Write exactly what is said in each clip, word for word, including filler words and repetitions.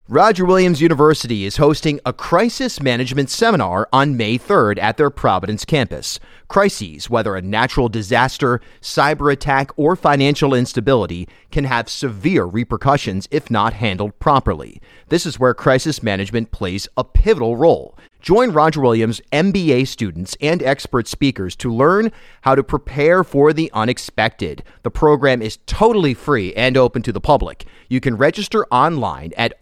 Roger Williams University is hosting a crisis management seminar on May third at their Providence campus. Crises, whether a natural disaster, cyber attack, or financial instability, can have severe repercussions if not handled properly. This is where crisis management plays a pivotal role. Join Roger Williams M B A students and expert speakers to learn how to prepare for the unexpected. The program is totally free and open to the public. You can register online at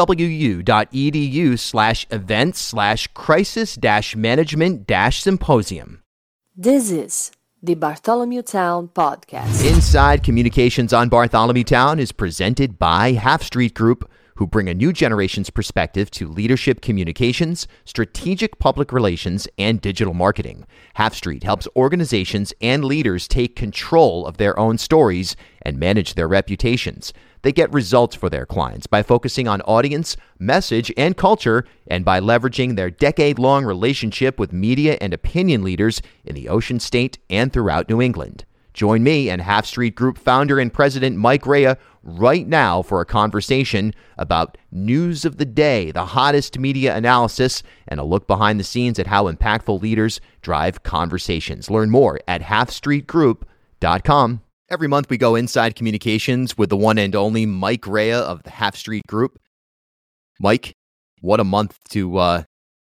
rwu.edu slash events slash crisis dash management dash symposium. This is the Bartholomew Town Podcast. Inside Communications on Bartholomew Town is presented by Half Street Group, who bring a new generation's perspective to leadership communications, strategic public relations, and digital marketing. Half Street helps organizations and leaders take control of their own stories and manage their reputations. They get results for their clients by focusing on audience, message, and culture, and by leveraging their decade-long relationship with media and opinion leaders in the Ocean State and throughout New England. Join me and Half Street Group founder and president Mike Rea right now for a conversation about news of the day, the hottest media analysis, and a look behind the scenes at how impactful leaders drive conversations. Learn more at half street group dot com. Every month we go inside communications with the one and only Mike Rea of the Half Street Group. Mike, what a month to uh,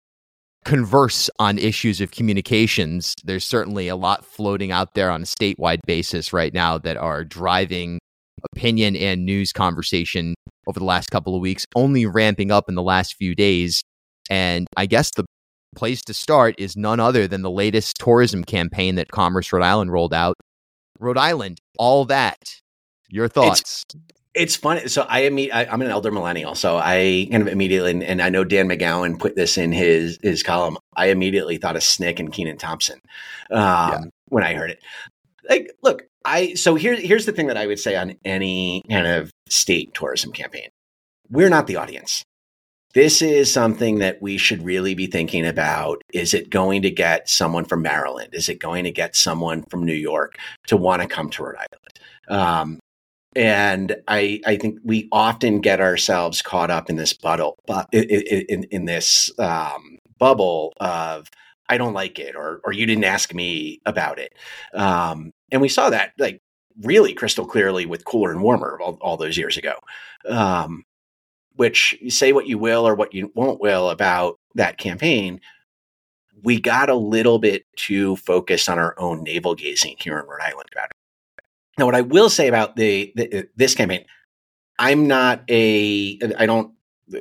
converse on issues of communications. There's certainly a lot floating out there on a statewide basis right now that are driving opinion and news conversation over the last couple of weeks, only ramping up in the last few days. And I guess the place to start is none other than the latest tourism campaign that Commerce Rhode Island rolled out. Rhode Island, all that. Your thoughts? It's, it's funny. So I, imme- I I'm an elder millennial, so I kind of immediately, and, and I know Dan McGowan put this in his his column. I immediately thought of Snick and Kenan Thompson um, yeah. when I heard it. Like, look, I so here's here's the thing that I would say on any kind of state tourism campaign. We're not the audience. This is something that we should really be thinking about. Is it going to get someone from Maryland? Is it going to get someone from New York to want to come to Rhode Island? Um, and I, I think we often get ourselves caught up in this bubble, in, in, in this um, bubble of I don't like it, or or you didn't ask me about it. Um, and we saw that like really crystal clearly with Cooler and Warmer all, all those years ago. Um, which you say what you will or what you won't will about that campaign, we got a little bit too focused on our own navel gazing here in Rhode Island about it. Now, what I will say about the, the this campaign, I'm not a, I don't,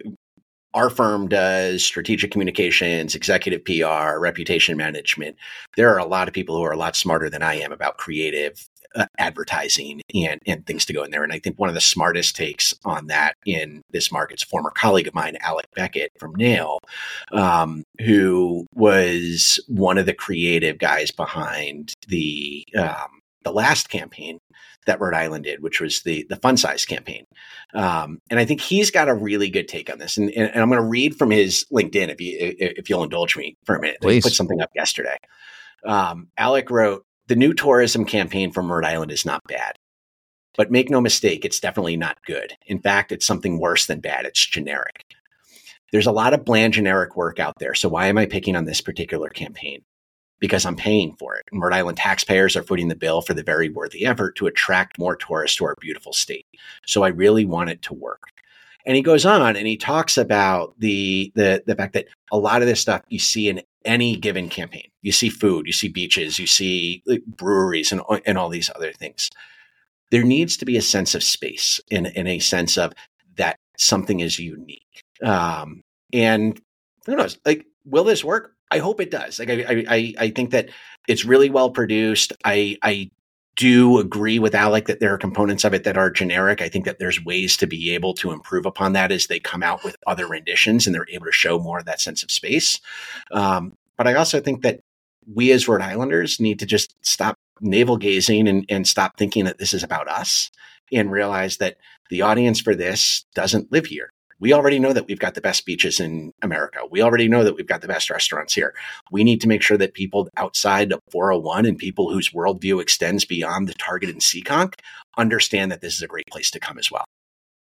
our firm does strategic communications, executive P R, reputation management. There are a lot of people who are a lot smarter than I am about creative uh, advertising and, and things to go in there. And I think one of the smartest takes on that in this market's former colleague of mine, Alec Beckett from Nail, um, who was one of the creative guys behind the um, the last campaign that Rhode Island did, which was the the Fun Size campaign. Um, and I think he's got a really good take on this. And, and, and I'm going to read from his LinkedIn, if you if you'll indulge me for a minute. Please. He put something up yesterday. Um, Alec wrote, "The new tourism campaign from Rhode Island is not bad, but make no mistake, it's definitely not good. In fact, it's something worse than bad. It's generic. There's a lot of bland generic work out there. So why am I picking on this particular campaign? Because I'm paying for it. And Rhode Island taxpayers are footing the bill for the very worthy effort to attract more tourists to our beautiful state. So I really want it to work." And he goes on and he talks about the, the, the fact that a lot of this stuff you see in any given campaign. You see food, you see beaches, you see breweries and, and all these other things. There needs to be a sense of space and, and a sense of that something is unique. Um, and who knows, like, will this work? I hope it does. Like, I, I, I think that it's really well produced. I, I do agree with Alec that there are components of it that are generic. I think that there's ways to be able to improve upon that as they come out with other renditions and they're able to show more of that sense of space. Um, but I also think that we as Rhode Islanders need to just stop navel gazing and, and stop thinking that this is about us and realize that the audience for this doesn't live here. We already know that we've got the best beaches in America. We already know that we've got the best restaurants here. We need to make sure that people outside of four oh one and people whose worldview extends beyond the Target and Seekonk understand that this is a great place to come as well.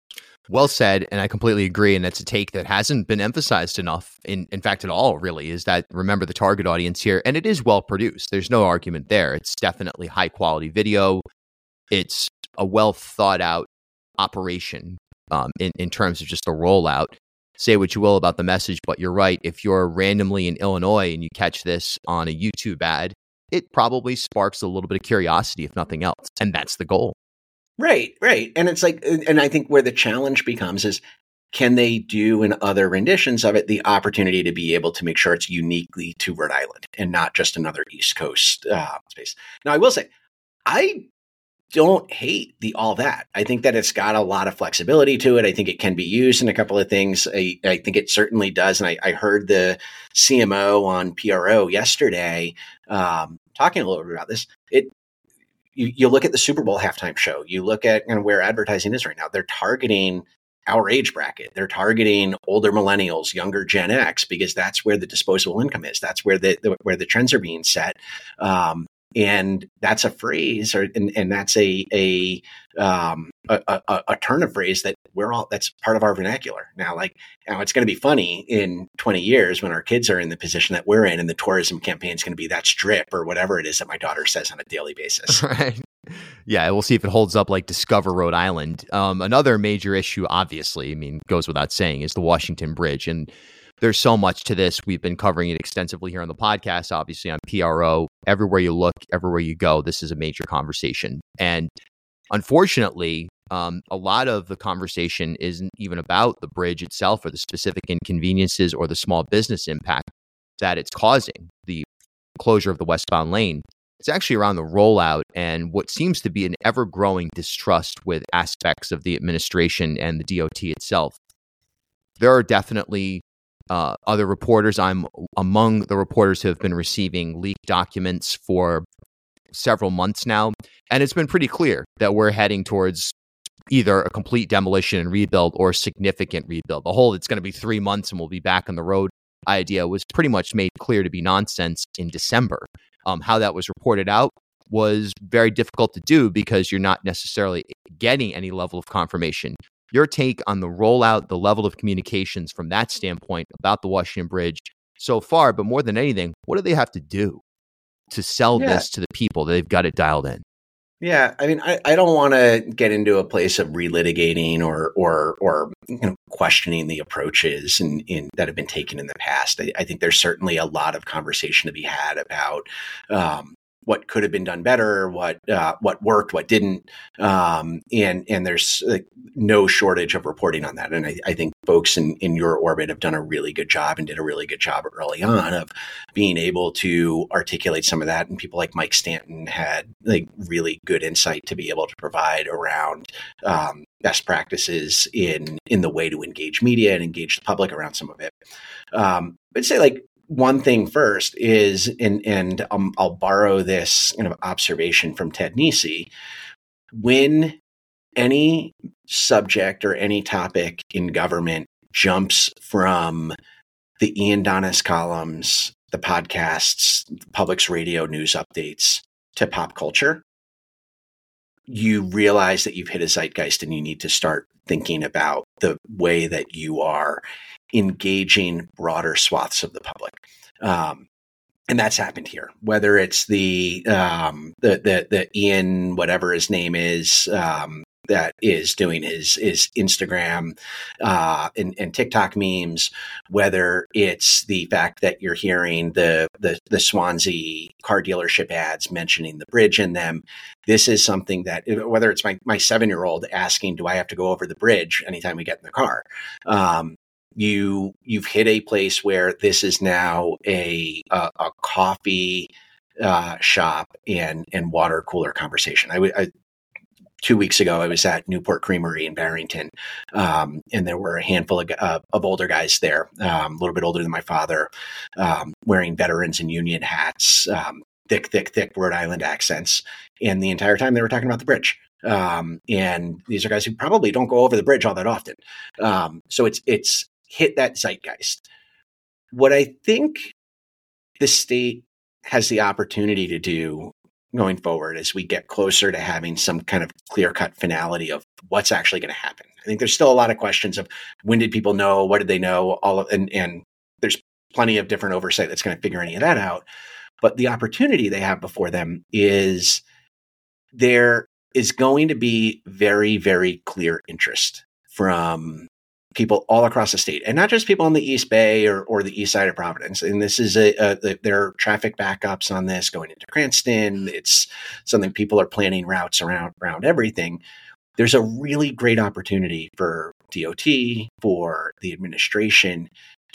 Well said, and I completely agree. And that's a take that hasn't been emphasized enough, in, in fact, at all, really, is that remember the target audience here. And it is well produced. There's no argument there. It's definitely high quality video. It's a well thought out operation um, in, in terms of just the rollout. Say what you will about the message, but you're right. If you're randomly in Illinois and you catch this on a YouTube ad, it probably sparks a little bit of curiosity, if nothing else. And that's the goal. Right, right. And it's like, and I think where the challenge becomes is, can they do in other renditions of it the opportunity to be able to make sure it's uniquely to Rhode Island and not just another East Coast uh, space? Now, I will say, I don't hate the all that. I think that it's got a lot of flexibility to it. I think it can be used in a couple of things. I, I think it certainly does. And I, I heard the C M O on P R O yesterday um, talking a little bit about this. It You, you look at the Super Bowl halftime show, you look at you know, where advertising is right now. They're targeting our age bracket. They're targeting older millennials, younger Gen X, because that's where the disposable income is. That's where the, the where the trends are being set. Um, and that's a phrase, or and, and that's a a, um, a a a turn of phrase that we're all that's part of our vernacular now. Like now, it's going to be funny in twenty years when our kids are in the position that we're in, and the tourism campaign is going to be that strip or whatever it is that my daughter says on a daily basis. Right. Yeah, we'll see if it holds up like Discover Rhode Island. Um, another major issue, obviously, I mean, goes without saying, is the Washington Bridge. And there's so much to this. We've been covering it extensively here on the podcast, obviously on P R O. Everywhere you look, everywhere you go, this is a major conversation. And unfortunately, um, a lot of the conversation isn't even about the bridge itself or the specific inconveniences or the small business impact that it's causing, the closure of the westbound lane. It's actually around the rollout and what seems to be an ever-growing distrust with aspects of the administration and the D O T itself. There are definitely uh, other reporters. I'm among the reporters who have been receiving leaked documents for several months now, and it's been pretty clear that we're heading towards either a complete demolition and rebuild or significant rebuild. The whole it's going to be three months and we'll be back on the road idea was pretty much made clear to be nonsense in December. Um, how that was reported out was very difficult to do because you're not necessarily getting any level of confirmation. Your take on the rollout, the level of communications from that standpoint about the Washington Bridge so far, but more than anything, what do they have to do to sell yeah. this to the people that they've got it dialed in? Yeah, I mean, I, I don't want to get into a place of relitigating or or or you know, questioning the approaches in, in that have been taken in the past. I, I think there's certainly a lot of conversation to be had about um, what could have been done better, what uh, what worked, what didn't, um, and and there's like, no shortage of reporting on that. And I, I think folks in, in your orbit have done a really good job and did a really good job early on of being able to articulate some of that. And people like Mike Stanton had like really good insight to be able to provide around um, best practices in in the way to engage media and engage the public around some of it. Um, I'd say like. One thing first is, and, and um, I'll borrow this kind of observation from Ted Nesi, when any subject or any topic in government jumps from the Ian Donis columns, the podcasts, the Public's radio news updates to pop culture, you realize that you've hit a zeitgeist and you need to start thinking about the way that you are engaging broader swaths of the public. Um, and that's happened here, whether it's the, um, the, the, the Ian, whatever his name is, um, that is doing his, his Instagram, uh, and, and TikTok memes, whether it's the fact that you're hearing the, the, the Swansea car dealership ads mentioning the bridge in them. This is something that, whether it's my, my seven-year-old asking, do I have to go over the bridge anytime we get in the car? Um, you, you've hit a place where this is now a, a, a coffee, uh, shop and, and water cooler conversation. I, I Two weeks ago, I was at Newport Creamery in Barrington, um, and there were a handful of, uh, of older guys there, um, a little bit older than my father, um, wearing veterans and union hats, um, thick, thick, thick Rhode Island accents. And the entire time they were talking about the bridge. Um, and these are guys who probably don't go over the bridge all that often. Um, so it's it's hit that zeitgeist. What I think the state has the opportunity to do going forward as we get closer to having some kind of clear-cut finality of what's actually going to happen. I think there's still a lot of questions of when did people know, what did they know, all of, and, and there's plenty of different oversight that's going to figure any of that out. But the opportunity they have before them is there is going to be very, very clear interest from people all across the state, and not just people on the East Bay or, or the east side of Providence. And this is a, a there are traffic backups on this going into Cranston. It's something people are planning routes around around everything. There's a really great opportunity for D O T, for the administration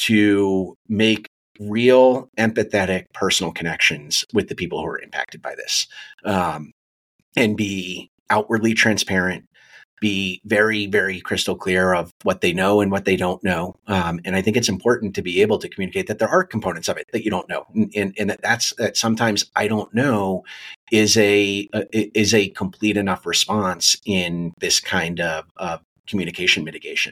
to make real, empathetic, personal connections with the people who are impacted by this, um, and be outwardly transparent, be very, very crystal clear of what they know and what they don't know. Um, and I think it's important to be able to communicate that there are components of it that you don't know, and, and, and that that's that sometimes I don't know is a, a is a complete enough response in this kind of uh, communication mitigation.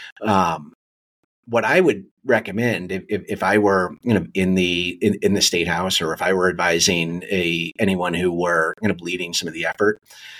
Um, what I would recommend if, if, if I were, you know, in the in, in the state house, or if I were advising a anyone who were kind of leading some of the effort,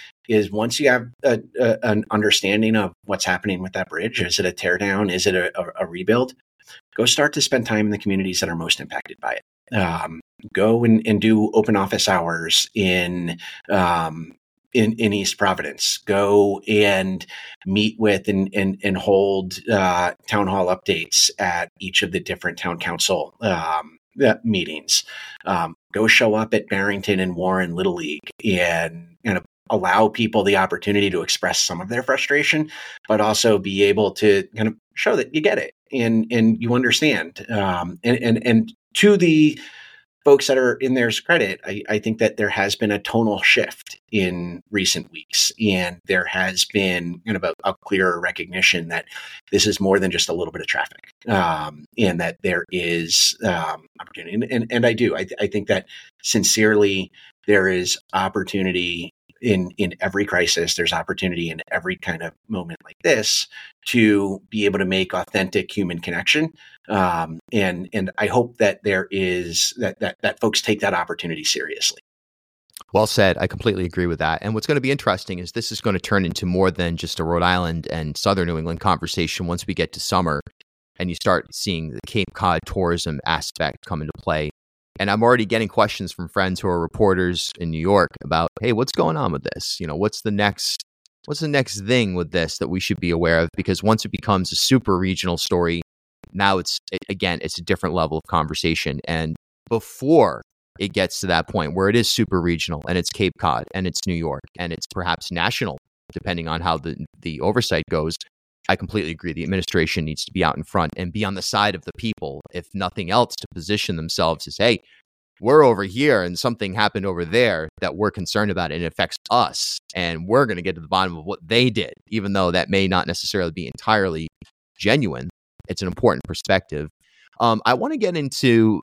is once you have a, a, an understanding of what's happening with that bridge, is it a tear down? Is it a, a, a rebuild? Go start to spend time in the communities that are most impacted by it. Um, go and, and do open office hours in, um, in, in East Providence. Go and meet with and, and, and hold uh, town hall updates at each of the different town council um, meetings. Um, go show up at Barrington and Warren Little League and kind of allow people the opportunity to express some of their frustration, but also be able to kind of show that you get it and, and you understand. Um, and, and, and to the folks that are in their's credit, I, I think that there has been a tonal shift in recent weeks, and there has been kind of a, a clearer recognition that this is more than just a little bit of traffic, um, and that there is um, opportunity. And, and, and I do, I, I think that sincerely, there is opportunity in, in every crisis. There's opportunity in every kind of moment like this to be able to make authentic human connection. Um, and, and I hope that there is that, that, that folks take that opportunity seriously. Well said. I completely agree with that. And what's going to be interesting is this is going to turn into more than just a Rhode Island and Southern New England conversation once we get to summer and you start seeing the Cape Cod tourism aspect come into play. And I'm already getting questions from friends who are reporters in New York about, hey, what's going on with this? You know, what's the next, what's the next thing with this that we should be aware of? Because once it becomes a super regional story, now it's, again, it's a different level of conversation. And before it gets to that point where it is super regional and it's Cape Cod and it's New York and it's perhaps national, depending on how the, the oversight goes, I completely agree. The administration needs to be out in front and be on the side of the people, if nothing else, to position themselves as, hey, we're over here and something happened over there that we're concerned about and it affects us. And we're going to get to the bottom of what they did, even though that may not necessarily be entirely genuine. It's an important perspective. Um, I want to get into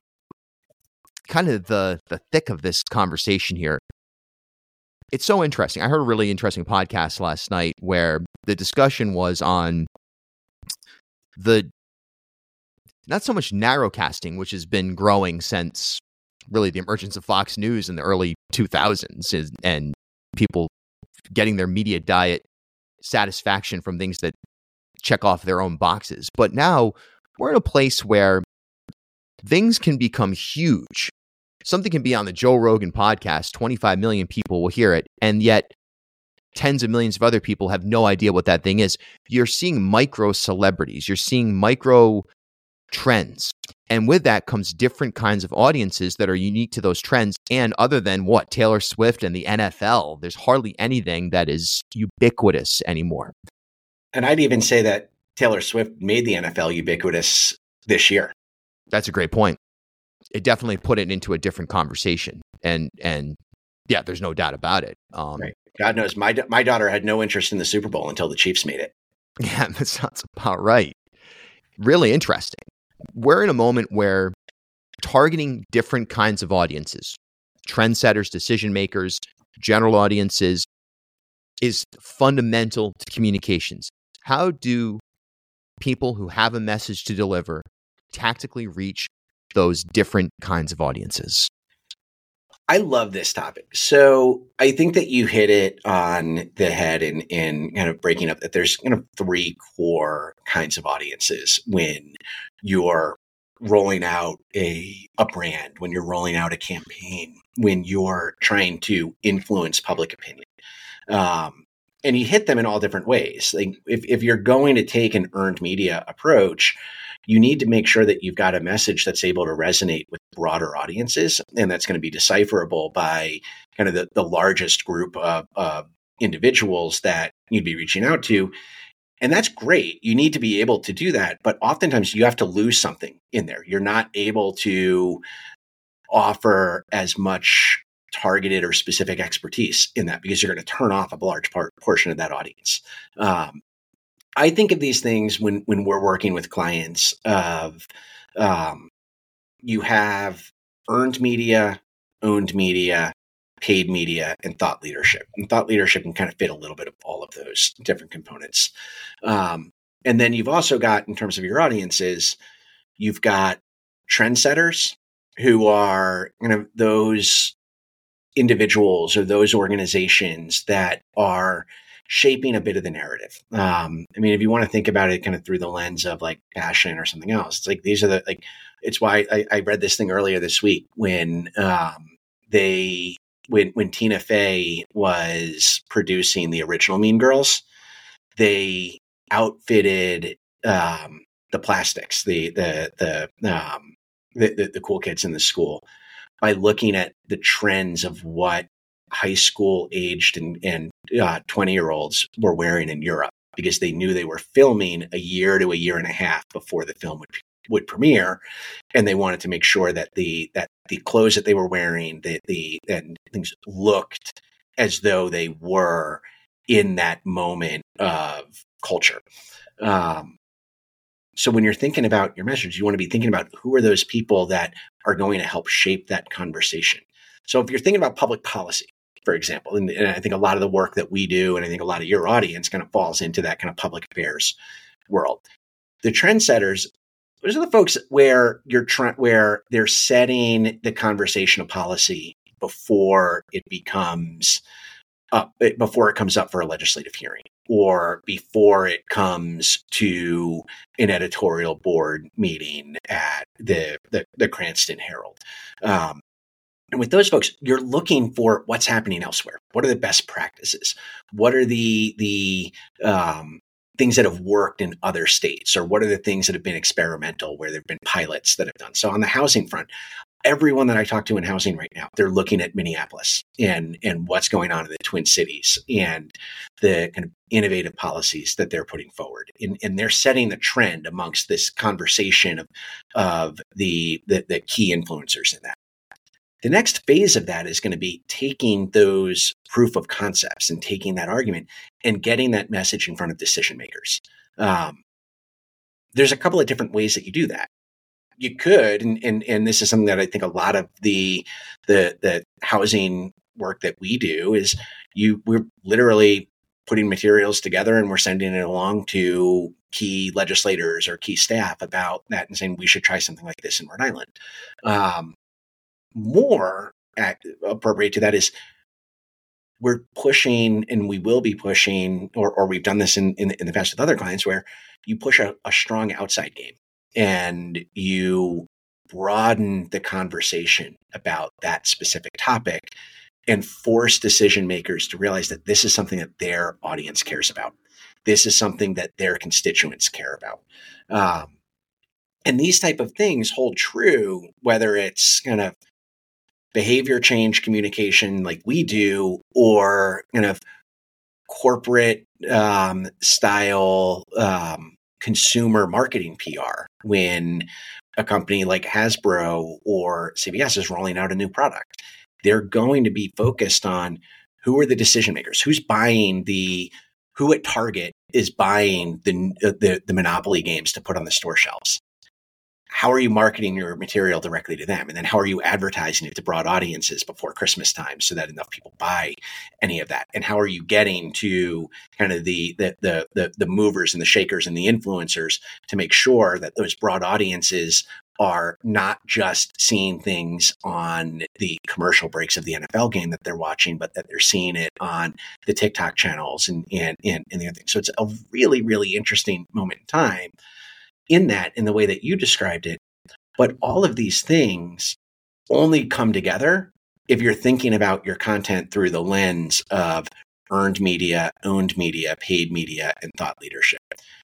kind of the, the thick of this conversation here. It's so interesting. I heard a really interesting podcast last night where the discussion was on the, not so much narrowcasting, which has been growing since really the emergence of Fox News in the early two thousands, is, and people getting their media diet satisfaction from things that check off their own boxes. But now we're in a place where things can become huge. Something can be on the Joe Rogan podcast, twenty-five million people will hear it, and yet tens of millions of other people have no idea what that thing is. You're seeing micro celebrities, you're seeing micro trends, and with that comes different kinds of audiences that are unique to those trends. And other than what, Taylor Swift and the N F L, there's hardly anything that is ubiquitous anymore. And I'd even say that Taylor Swift made the N F L ubiquitous this year. That's a great point. It definitely put it into a different conversation. And, and yeah, there's no doubt about it. Um, right. God knows my, my daughter had no interest in the Super Bowl until the Chiefs made it. Yeah, that sounds about right. Really interesting. We're in a moment where targeting different kinds of audiences, trendsetters, decision makers, general audiences, is fundamental to communications. How do people who have a message to deliver tactically reach those different kinds of audiences? I love this topic. So I think that you hit it on the head in, in kind of breaking up that there's kind of three core kinds of audiences when you're rolling out a, a brand, when you're rolling out a campaign, when you're trying to influence public opinion. Um, and you hit them in all different ways. Like if, if you're going to take an earned media approach, you need to make sure that you've got a message that's able to resonate with broader audiences, and that's going to be decipherable by kind of the, the largest group of uh, individuals that you'd be reaching out to. And that's great. You need to be able to do that. But oftentimes you have to lose something in there. You're not able to offer as much targeted or specific expertise in that because you're going to turn off a large part portion of that audience. Um, I think of these things when when we're working with clients of um, you have earned media, owned media, paid media, and thought leadership. And thought leadership can kind of fit a little bit of all of those different components. Um, and then you've also got, in terms of your audiences, you've got trendsetters who are kind of those individuals or those organizations that are shaping a bit of the narrative. Um, I mean, if you want to think about it kind of through the lens of like passion or something else, it's like these are the, like, it's why I, I read this thing earlier this week when um, they, when, when Tina Fey was producing the original Mean Girls, they outfitted um, the plastics, the, the, the, um, the, the, the cool kids in the school by looking at the trends of what high school aged and, and uh, twenty year olds were wearing in Europe, because they knew they were filming a year to a year and a half before the film would, would premiere. And they wanted to make sure that the, that the clothes that they were wearing, the, the, and things looked as though they were in that moment of culture. Um, So when you're thinking about your message, you want to be thinking about who are those people that are going to help shape that conversation. So if you're thinking about public policy, for example, and, and I think a lot of the work that we do, and I think a lot of your audience kind of falls into that kind of public affairs world. The trendsetters, those are the folks where you're trying, where they're setting the conversation of policy before it becomes up, before it comes up for a legislative hearing, or before it comes to an editorial board meeting at the, the, the Cranston Herald. Um, and with those folks, you're looking for what's happening elsewhere. What are the best practices? What are the, the um, things that have worked in other states? Or what are the things that have been experimental, where there've been pilots that have done? So on the housing front, everyone that I talk to in housing right now, they're looking at Minneapolis and, and what's going on in the Twin Cities and the kind of innovative policies that they're putting forward. And, and they're setting the trend amongst this conversation of, of the, the, the key influencers in that. The next phase of that is going to be taking those proof of concepts and taking that argument and getting that message in front of decision makers. Um, there's a couple of different ways that you do that. You could, and, and and this is something that I think a lot of the the the housing work that we do is you we're literally putting materials together and we're sending it along to key legislators or key staff about that and saying we should try something like this in Rhode Island. Um, more at, appropriate to that is we're pushing, and we will be pushing, or or we've done this in in, in the past with other clients, where you push a, a strong outside game. And you broaden the conversation about that specific topic and force decision makers to realize that this is something that their audience cares about. This is something that their constituents care about. Um, and these type of things hold true, whether it's kind of behavior change communication like we do, or kind of corporate um, style um consumer marketing P R, when a company like Hasbro or C V S is rolling out a new product. They're going to be focused on who are the decision makers, who's buying the, who at Target is buying the, the, the Monopoly games to put on the store shelves. how are you marketing your material directly to them? And then how are you advertising it to broad audiences before Christmas time so that enough people buy any of that? And how are you getting to kind of the, the, the, the, the movers and the shakers and the influencers to make sure that those broad audiences are not just seeing things on the commercial breaks of the N F L game that they're watching, but that they're seeing it on the TikTok channels and, and, and, and the other things. So it's a really, really interesting moment in time in that, in the way that you described it. But all of these things only come together if you're thinking about your content through the lens of earned media, owned media, paid media, and thought leadership.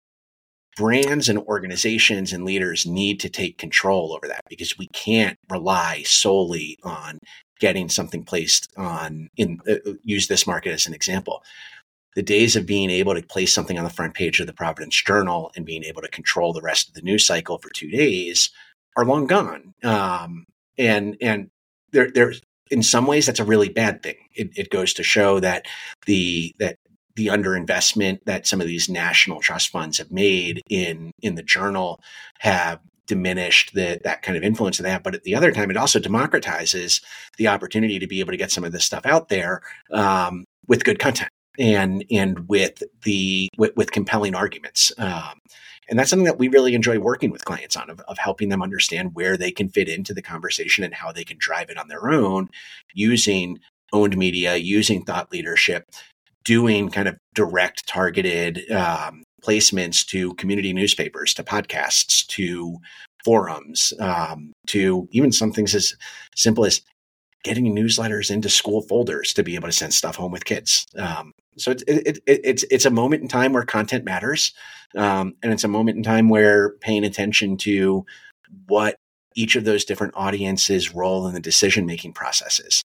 Brands and organizations and leaders need to take control over that, because we can't rely solely on getting something placed on, in uh, use this market as an example. The days of being able to place something on the front page of the Providence Journal and being able to control the rest of the news cycle for two days are long gone. Um, and and there, there's in some ways that's a really bad thing. It, it goes to show that the that the underinvestment that some of these national trust funds have made in in the Journal have diminished the, that kind of influence of that. But at the other time, it also democratizes the opportunity to be able to get some of this stuff out there um, with good content. And and with the with, with compelling arguments, um, and that's something that we really enjoy working with clients on, of, of helping them understand where they can fit into the conversation and how they can drive it on their own, using owned media, using thought leadership, doing kind of direct targeted um, placements to community newspapers, to podcasts, to forums, um, to even some things as simple as getting newsletters into school folders to be able to send stuff home with kids. Um, so it's it, it, it's it's a moment in time where content matters, um, and it's a moment in time where paying attention to what each of those different audiences' role in the decision-making process is.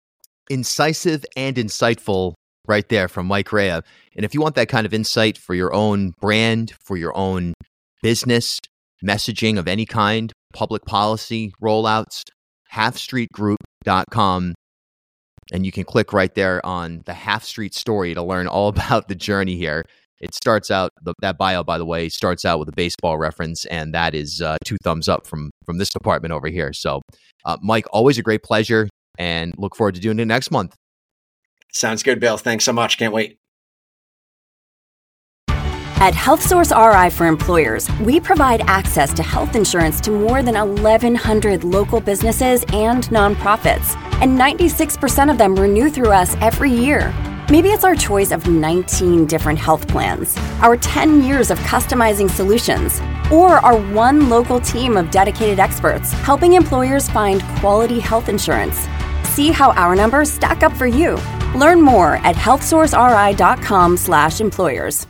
Incisive and insightful, right there from Mike Rea. And if you want that kind of insight for your own brand, for your own business, messaging of any kind, public policy rollouts, half street group dot com, and you can click right there on the Half Street story to learn all about the journey here. It starts out, the, that bio, by the way, starts out with a baseball reference, and that is uh, two thumbs up from from this department over here. So, uh, Mike, always a great pleasure, and look forward to doing it next month. Sounds good, Bill. Thanks so much. Can't wait. At HealthSource R I for Employers, we provide access to health insurance to more than eleven hundred local businesses and nonprofits, and ninety-six percent of them renew through us every year. Maybe it's our choice of nineteen different health plans, our ten years of customizing solutions, or our one local team of dedicated experts helping employers find quality health insurance. See how our numbers stack up for you. Learn more at health source r i dot com slash employers.